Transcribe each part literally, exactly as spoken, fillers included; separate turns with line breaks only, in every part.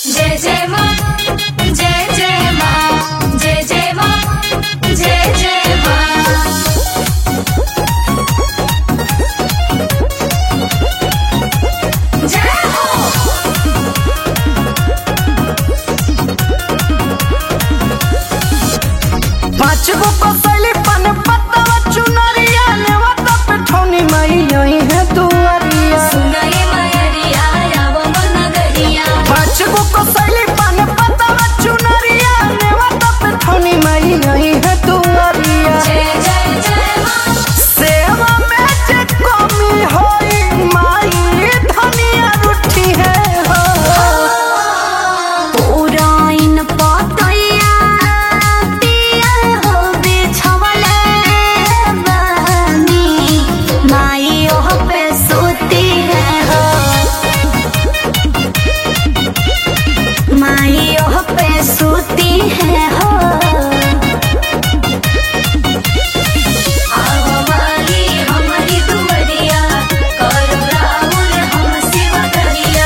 जय जय माँ, जय जय माँ, जय जय माँ, जय जय माँ। जय हो।
पाँच गो कसैली पन पत्ता चुनरिया नेवता पे ठौनी मई यही है दुआरिया।
सुनाए मायरिया आवो नगरिया।
पाँच गो कसैली पन पत्ता चुनरिया नेवता पे ठौनी मई यही है दुआरिया।
जय जय जय माँ।
सेवा में जे कमी होई माई धनिया रूठी है हो।
पुराइन पतैया पिया हो बिछवले बानी, माई ओह पे सोती है हो। माई ओह पे सोती है हो। आओ माई हमारी दुआरिया, करो राउर हम सेवा करिया।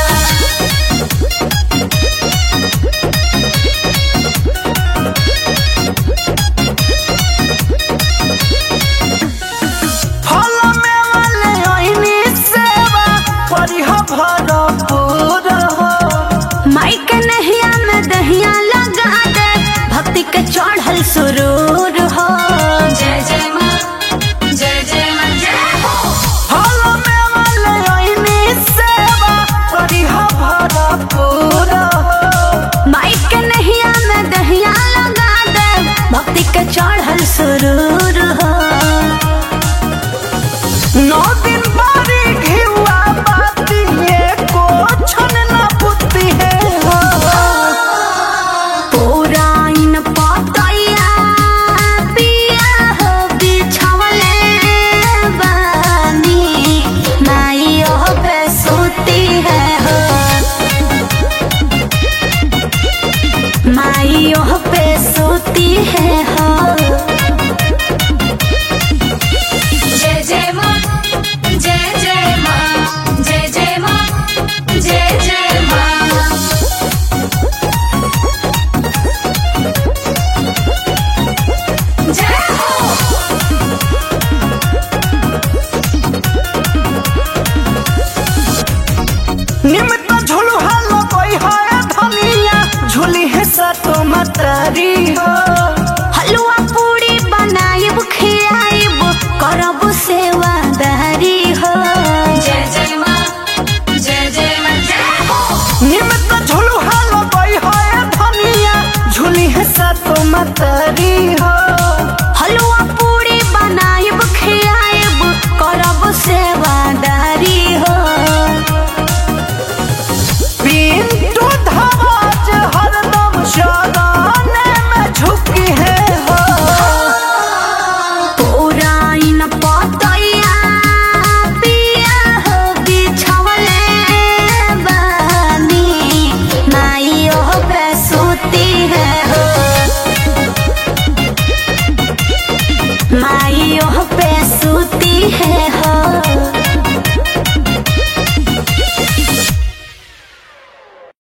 फल में वाले ओइनी सेवा परिह भरपूर हो।
माई के नहिया में दहिया लगा दे, भक्ति के चढ़ल सुरूर हो। जय जय माँ, जय जय माँ, जय हो।
फल में वाले ओइनी सेवा परिह भरपूर हो।
माई के नहिया में दहिया लगा दे, भक्ति के चढ़ल सुरूर हो।
नौ दिन बारी घिउआ बाती एको छन न पुती है हो।
पुराइन पतैया पिया हो बिछवले बानी, माई ओह पे सोती है हो। माई ओह पे सोती है हो। जय जय माँ, जय जय माँ, जय जय माँ, जय जय माँ। जय हो।
निमित्त झुलुहा लगई है धनिया झुली है सतो मतरी हो।
हलवा पूरी बनाइब खियाइब, करब सेवादारी हो। जय जय माँ, जय जय माँ, जय हो।
निमित्त झुलुहा लगई है धनिया झुली है सतो मतरी हो।